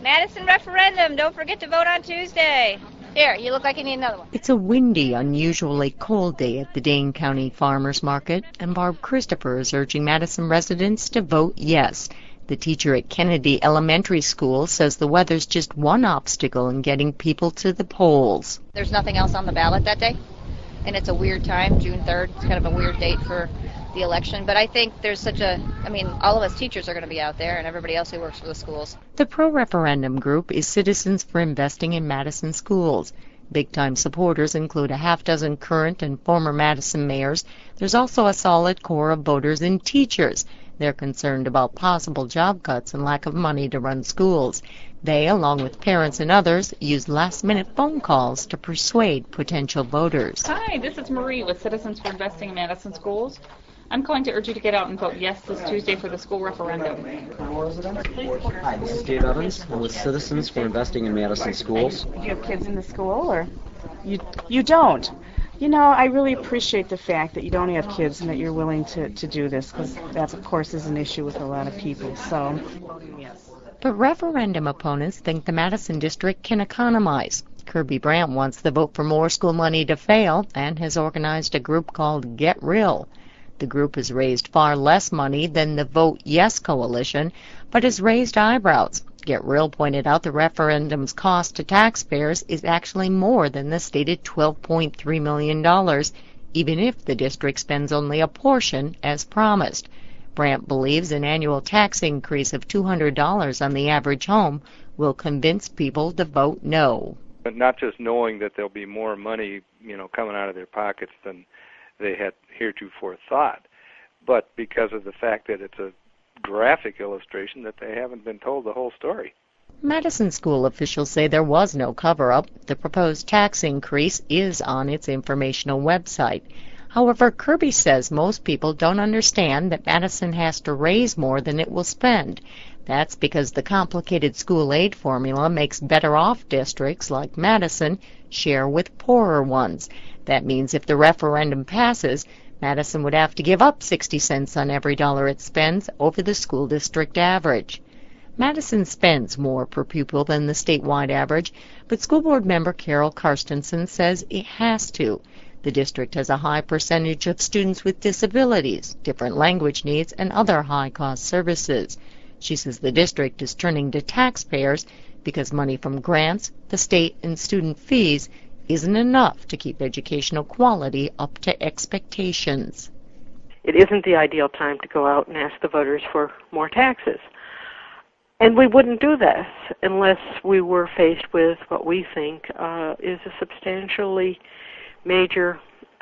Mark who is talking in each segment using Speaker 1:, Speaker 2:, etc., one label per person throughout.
Speaker 1: Madison referendum. Don't forget to vote on Tuesday. Here, you look like you need another one.
Speaker 2: It's a windy, unusually cold day at the Dane County Farmers Market, and Barb Christopher is urging Madison residents to vote yes. The teacher at Kennedy Elementary School says the weather's just one obstacle in getting people to the polls.
Speaker 1: There's nothing else on the ballot that day, and it's a weird time, June 3rd. It's kind of a weird date for the election, but I think there's all of us teachers are going to be out there and everybody else who works for the schools.
Speaker 2: The pro-referendum group is Citizens for Investing in Madison Schools. Big-time supporters include a half-dozen current and former Madison mayors. There's also a solid core of voters and teachers. They're concerned about possible job cuts and lack of money to run schools. They, along with parents and others, use last-minute phone calls to persuade potential voters.
Speaker 3: Hi, this is Marie with Citizens for Investing in Madison Schools. I'm calling to urge you to get out and vote yes this Tuesday for the school referendum.
Speaker 4: Hi, this is Dave Evans. I'm with Citizens for Investing in Madison Schools.
Speaker 5: Do you have kids in the school, or you don't? You know, I really appreciate the fact that you don't have kids and that you're willing to do this, because that, of course, is an issue with a lot of people. So, yes.
Speaker 2: But referendum opponents think the Madison district can economize. Kirby Brandt wants the vote for more school money to fail and has organized a group called Get Real. The group has raised far less money than the Vote Yes coalition, but has raised eyebrows. Get Real pointed out the referendum's cost to taxpayers is actually more than the stated $12.3 million, even if the district spends only a portion as promised. Brandt believes an annual tax increase of $200 on the average home will convince people to vote no.
Speaker 6: But not just knowing that there'll be more money, coming out of their pockets than they had heretofore thought, but because of the fact that it's a graphic illustration that they haven't been told the whole story.
Speaker 2: Madison school officials say there was no cover-up. The proposed tax increase is on its informational website. However, Kirby says most people don't understand that Madison has to raise more than it will spend. That's because the complicated school aid formula makes better-off districts like Madison share with poorer ones. That means if the referendum passes, Madison would have to give up 60 cents on every dollar it spends over the school district average. Madison spends more per pupil than the statewide average, but school board member Carol Karstensen says it has to. The district has a high percentage of students with disabilities, different language needs, and other high-cost services. She says the district is turning to taxpayers because money from grants, the state, and student fees isn't enough to keep educational quality up to expectations.
Speaker 7: It isn't the ideal time to go out and ask the voters for more taxes. And we wouldn't do this unless we were faced with what we think is a substantially major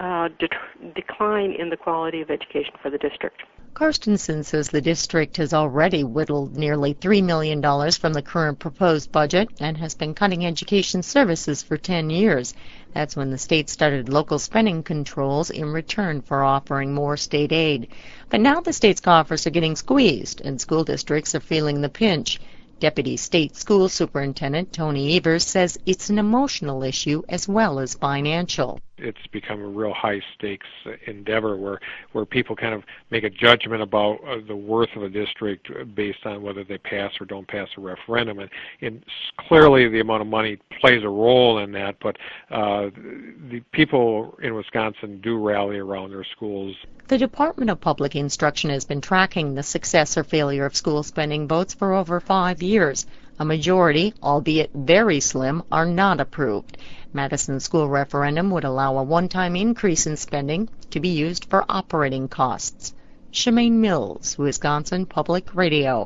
Speaker 7: decline in the quality of education for the district.
Speaker 2: Karstensen says the district has already whittled nearly $3 million from the current proposed budget and has been cutting education services for 10 years. That's when the state started local spending controls in return for offering more state aid. But now the state's coffers are getting squeezed and school districts are feeling the pinch. Deputy State School Superintendent Tony Evers says it's an emotional issue as well as financial.
Speaker 8: It's become a real high-stakes endeavor where people kind of make a judgment about the worth of a district based on whether they pass or don't pass a referendum. And clearly the amount of money plays a role in that, but the people in Wisconsin do rally around their schools.
Speaker 2: The Department of Public Instruction has been tracking the success or failure of school spending votes for over 5 years. A majority, albeit very slim, are not approved. Madison's school referendum would allow a one-time increase in spending to be used for operating costs. Shemaine Mills, Wisconsin Public Radio.